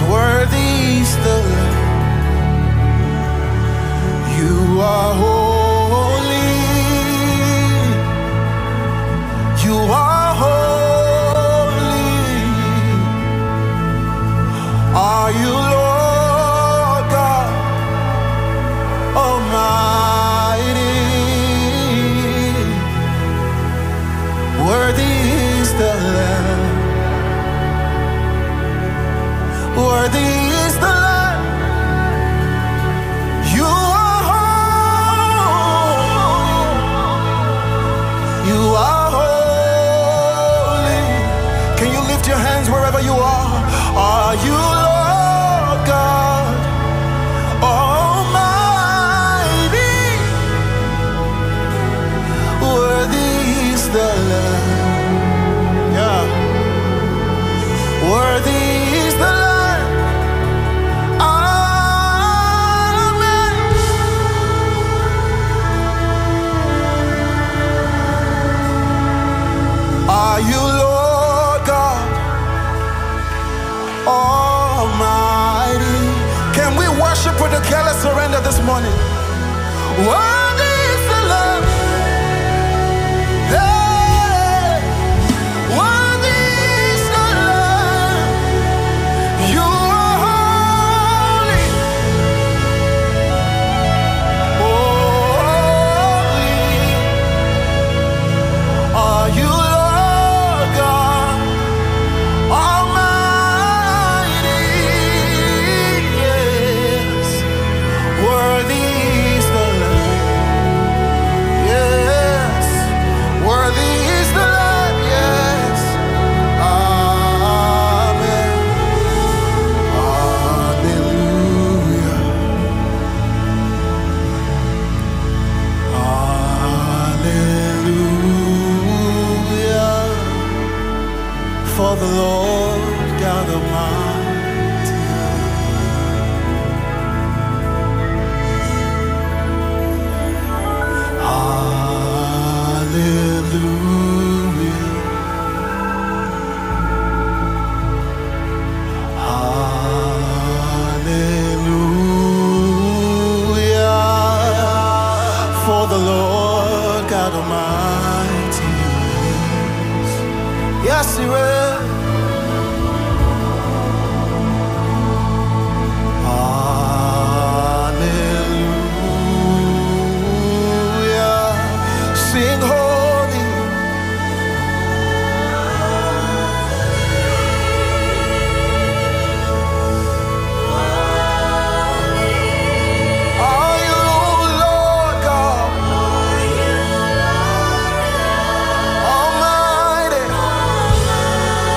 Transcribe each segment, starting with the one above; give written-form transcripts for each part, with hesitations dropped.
Worthy is the Lamb. You are holy. You are holy. Are you Lord God Almighty? Worthy is the Lamb. Worthy is the Lamb. You are holy. You are holy. Can you lift your hands wherever you are? Are you Lord God Almighty? Worthy is the Lamb. Yeah. Worthy is the Lamb. Are you Lord God Almighty? Can we worship with a careless surrender this morning? Worthy is the Lamb. Hey, worthy is the Lamb. You are holy. Holy. Are you Lord God Almighty? Yes. Worthy is the Lamb. Yes. Worthy is the Lamb. Yes. Amen. Hallelujah. Hallelujah. For the Lord God Almighty. Hallelujah. Hallelujah. For the Lord God Almighty. Yes, He will. Hallelujah. Sing holy. Are you Lord God Almighty?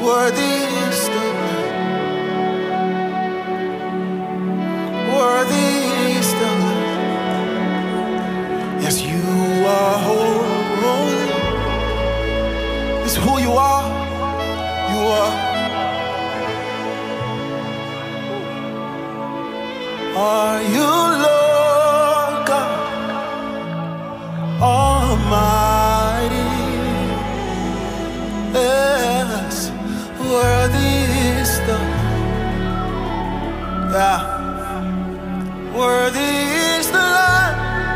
Worthy is the worthy is the yes, you are holy. It's who you are. You are. Are you Lord God Almighty? Yes, worthy is the worthy is the Lamb.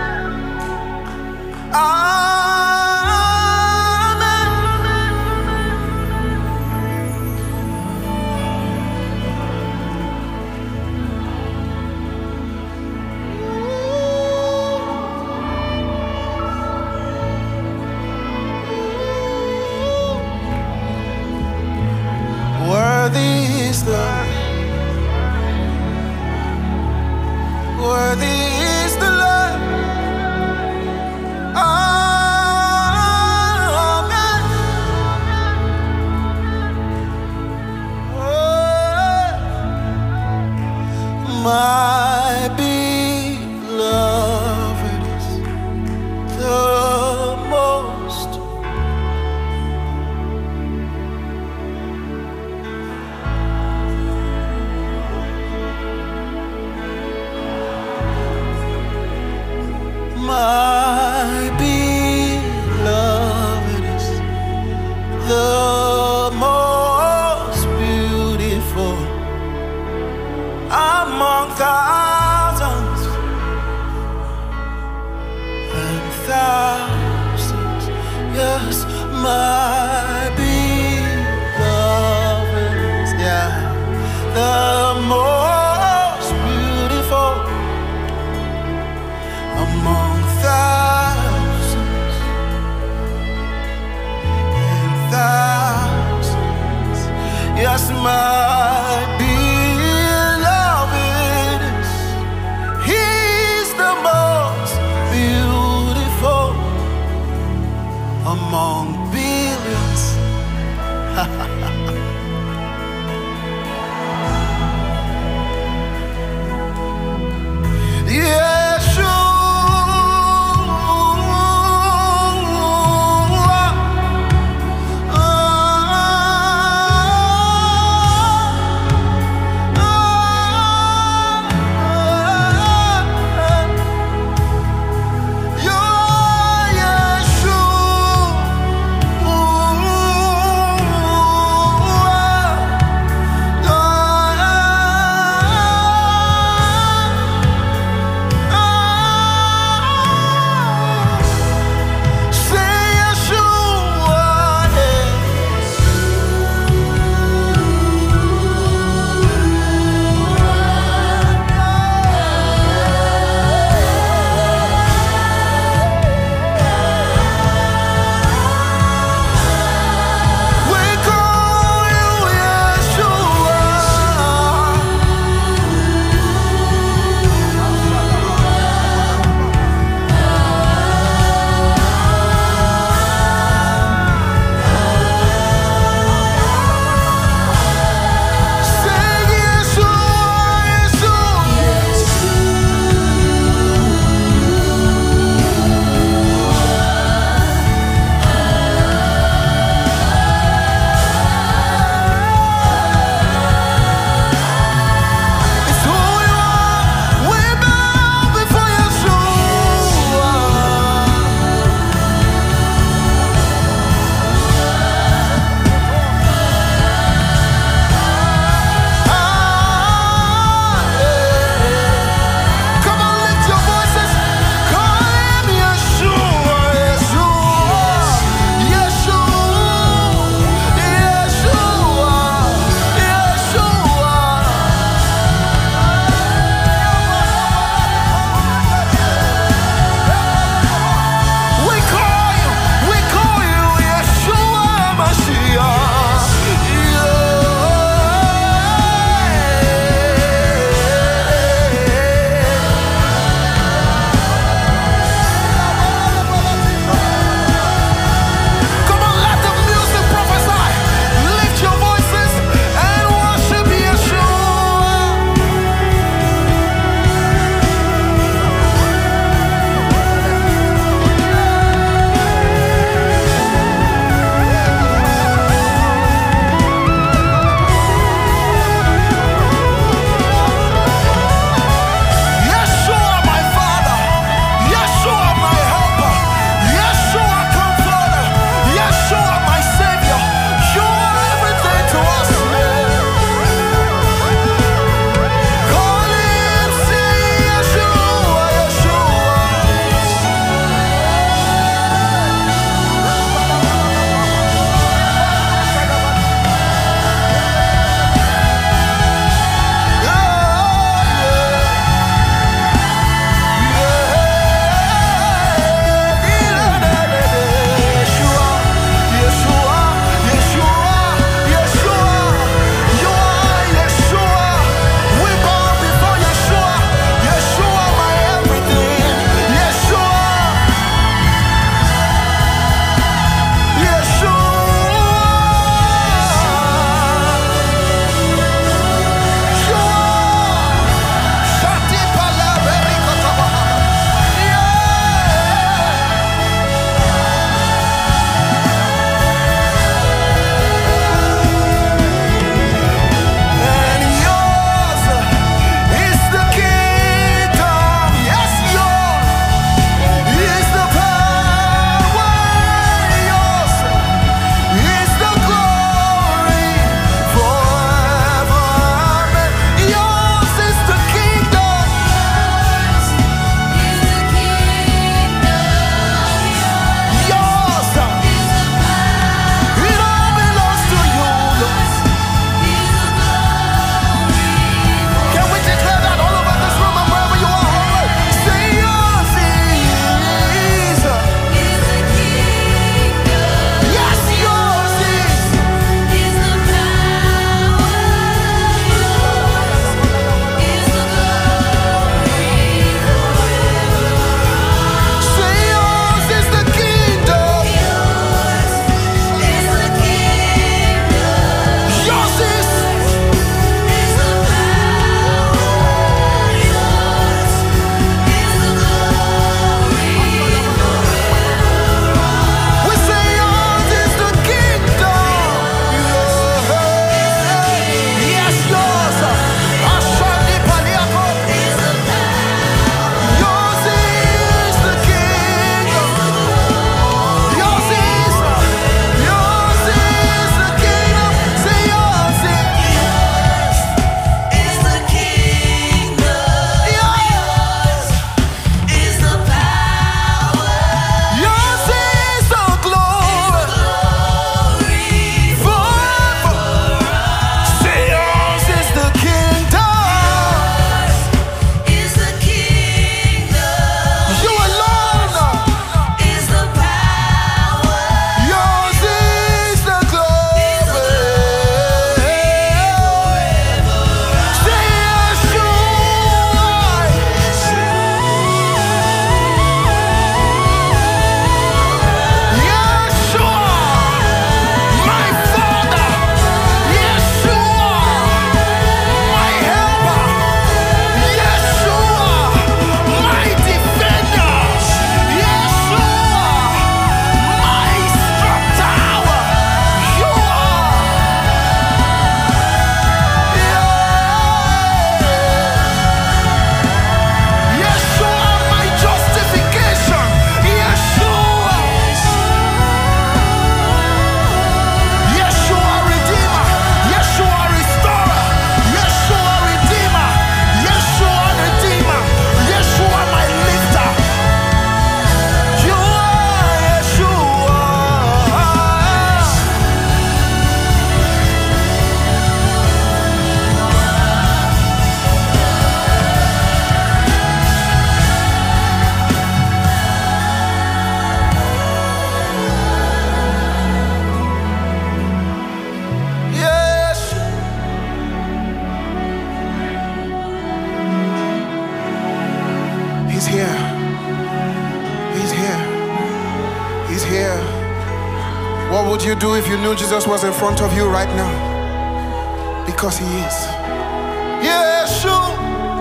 Worthy is the worthy is the Lamb. Amen. Oh, my beloved is the most my beloved is the most beautiful among thousands and thousands. Yes, my beloved is the most beautiful among thousands and thousands. Yes, my beloved is, he's the most beautiful among billions. you do if you knew Jesus was in front of you right now? Because he is. Yeshua.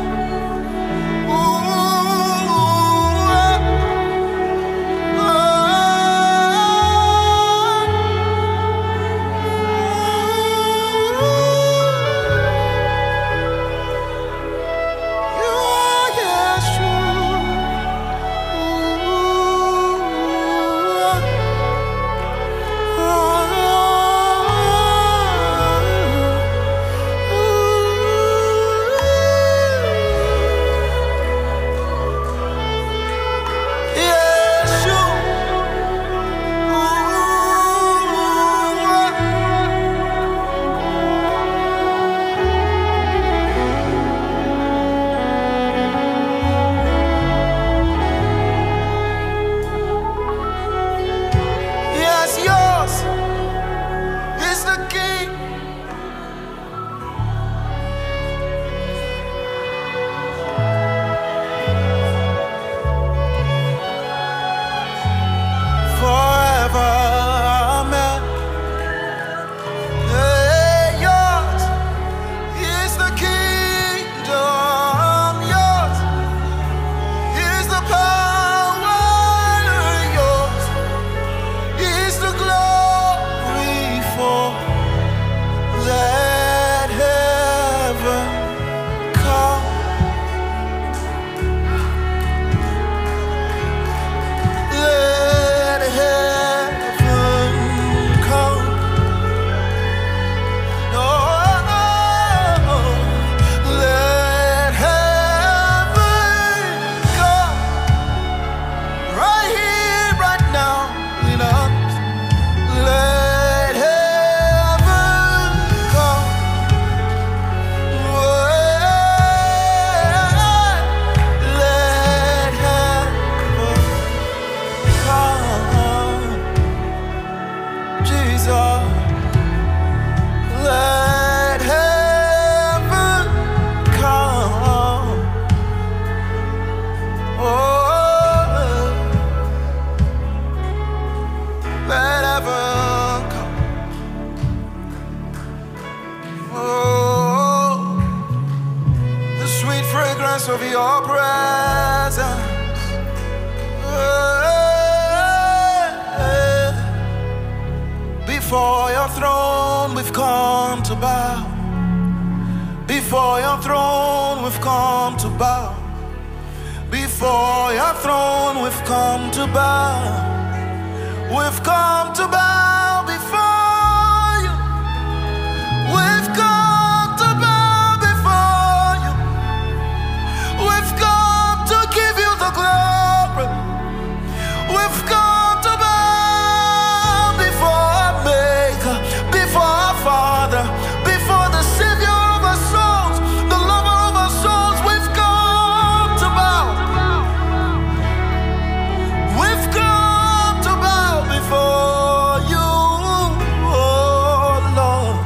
Of your presence, before your throne we've come to bow. Before your throne we've come to bow. Before your throne we've come to bow. We've come to bow before you. We've come to bow before you. We've come to give you the glory. We've come to bow before our Maker, before our Father, before the Savior of our souls, the lover of our souls. We've come to bow. We've come to bow before you, oh Lord.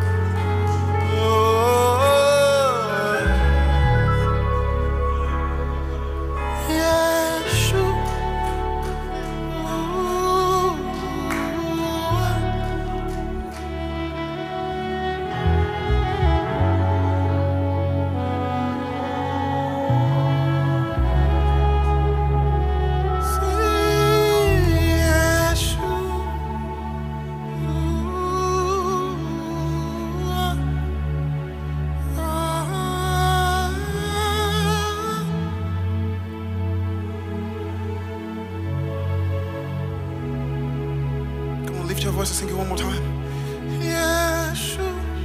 Lift your voice and sing it one more time. Yeshua.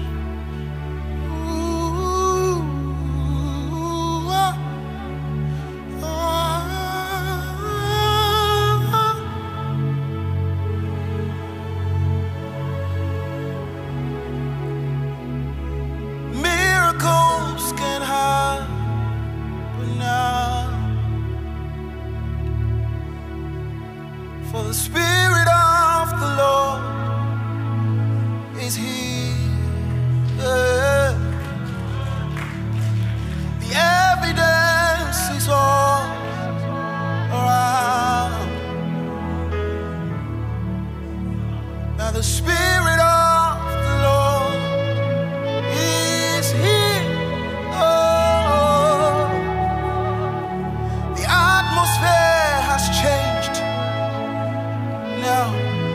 Miracles can happen now, for the Spirit of the Lord is here. Spirit of the Lord is here. Oh, the atmosphere has changed now.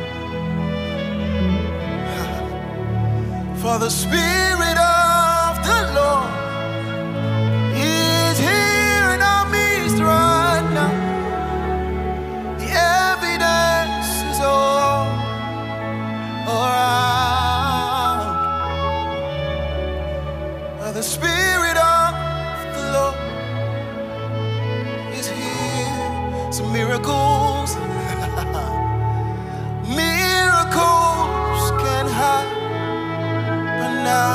For the Spirit of the Lord is here in our midst right now. The evidence is all around. For the Spirit of the Lord is here. Some miracles, miracles can happen now.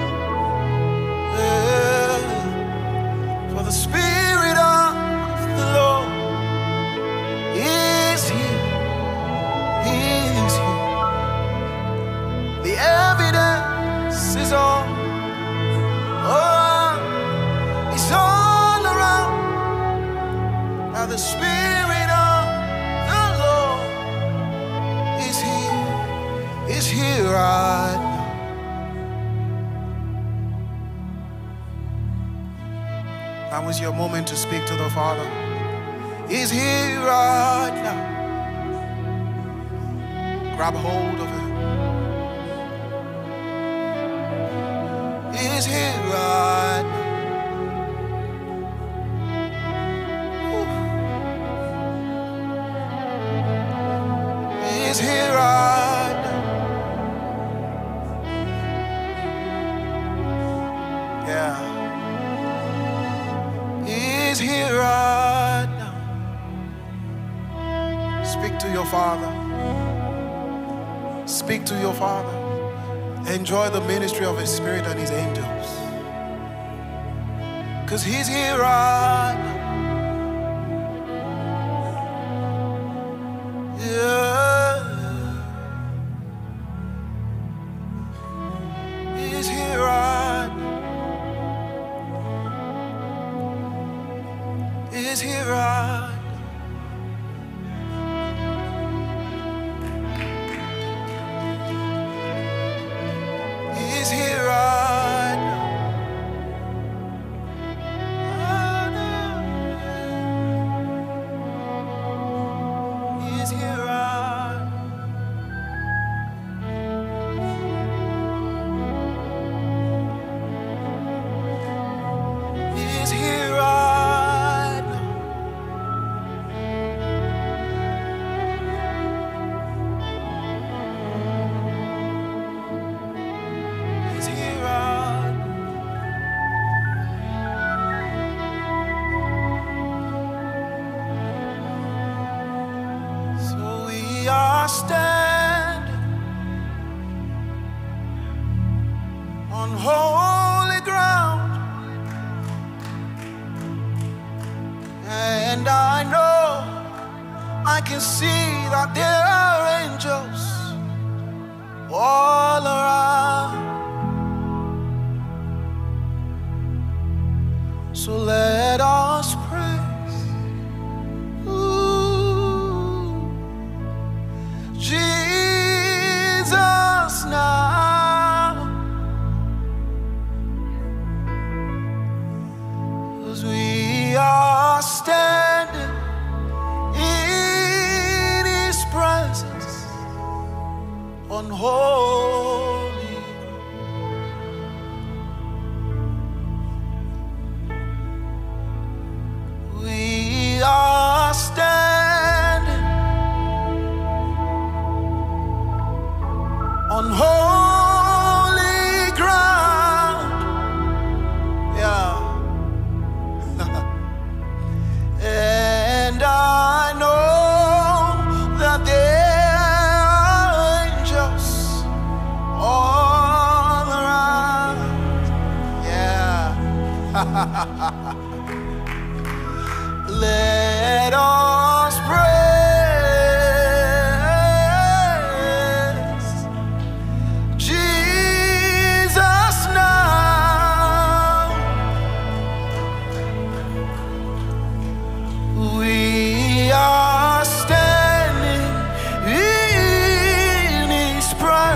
For the Spirit of the Lord is here. He is here. The evidence is all around. It's all around. Now the Spirit of the Lord is here. Is here right now. That was your moment to speak to the Father. He's here right now. Grab hold of it. He's here right now. He's here right now. Yeah. He's here right now. Speak to your Father. Speak to your Father. Enjoy the ministry of His Spirit and His angels. Because He's here right now. Yeah. He's here right now. He's here right now. He's here right now. He's here right now. He's here right now. He's here right now. So we are standing on holy ground, and I know I can see that there are angels all around. So let us praise Jesus now, 'cause we are standing in His presence on holy ground. We are standing on holy ground. Yeah. And I know that there are angels all around. Yeah. Let us praise Jesus now. We are standing in His presence.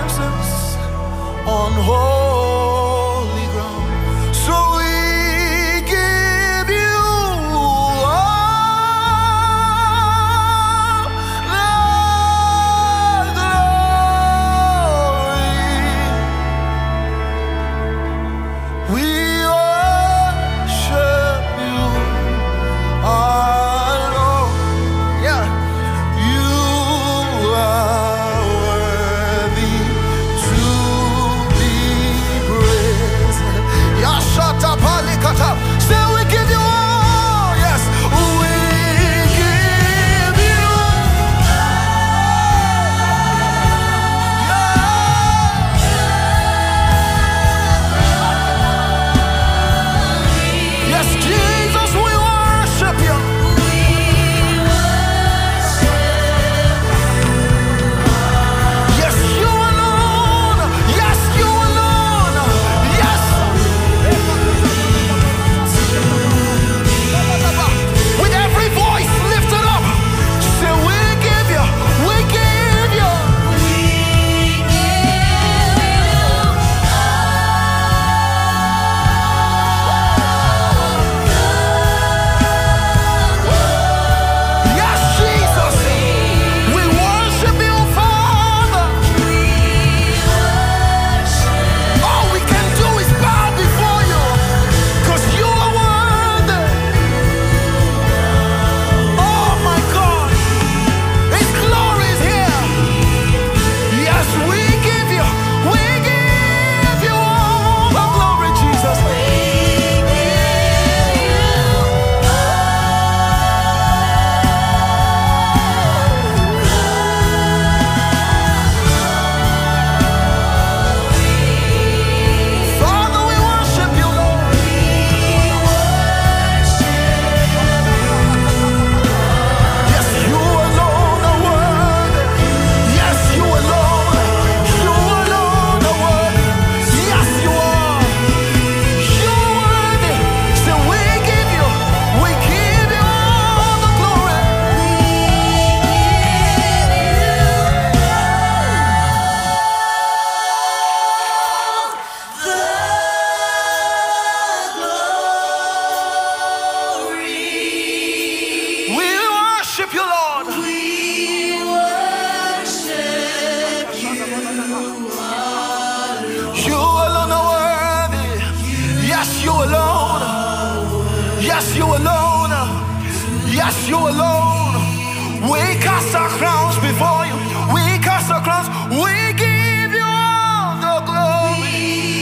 You alone are worthy. Yes, you alone. Yes, you alone. Yes, you alone. We cast our crowns before you. We cast our crowns. We give you all the glory.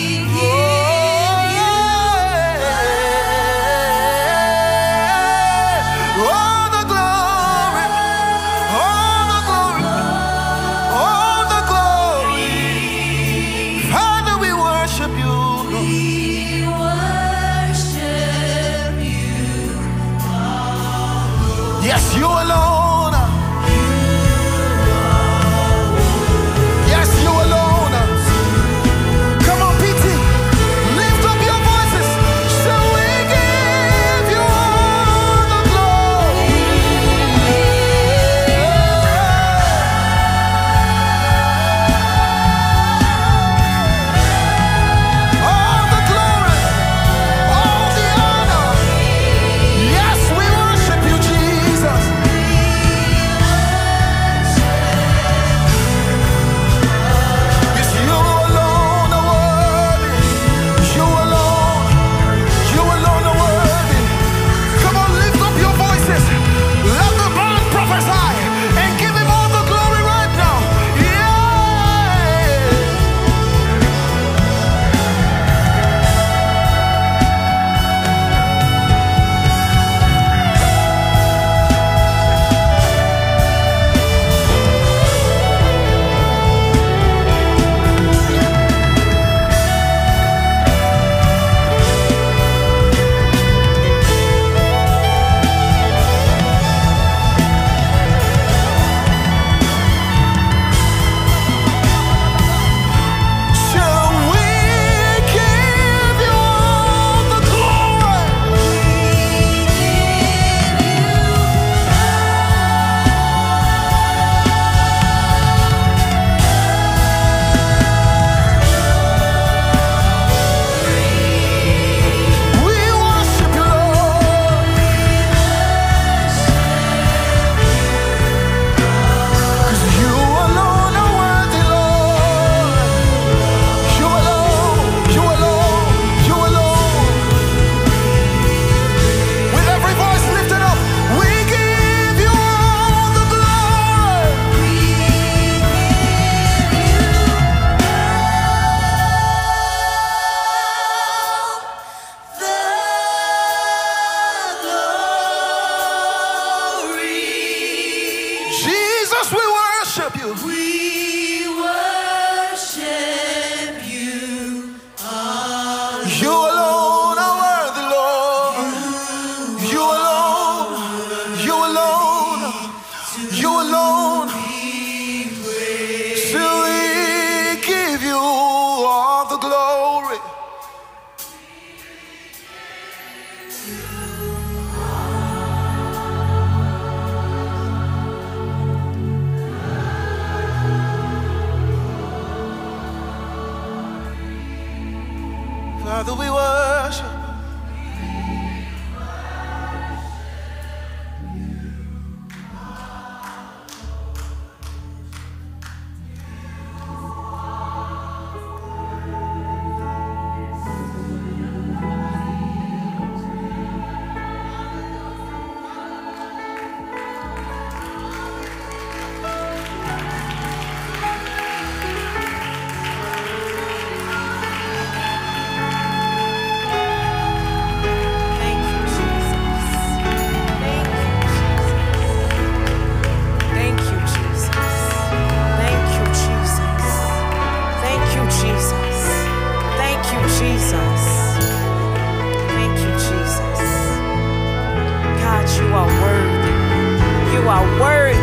All the glory. All the glory. All the glory. Father, we worship you. Yes, you alone. Yes, you alone. Come on, PT. Lift up your voices. So we give you all the glory. All the glory. All the honor. Yes, we worship you, Jesus. Yes, you alone are worthy. You alone are worthy. Come on, lift up your voices. Let the band prophesy and give him all the glory right now. Yeah. Shall we give you all the glory? We worship you, Lord. 'Cause you alone are worthy, Lord. You alone, you alone, you alone. With every voice lifted up, we give you all the glory. Jesus, we worship you. We worship you. You alone are worthy, Lord. You alone, you alone, you alone. So we give you all the glory. Father, we worship. You are worthy.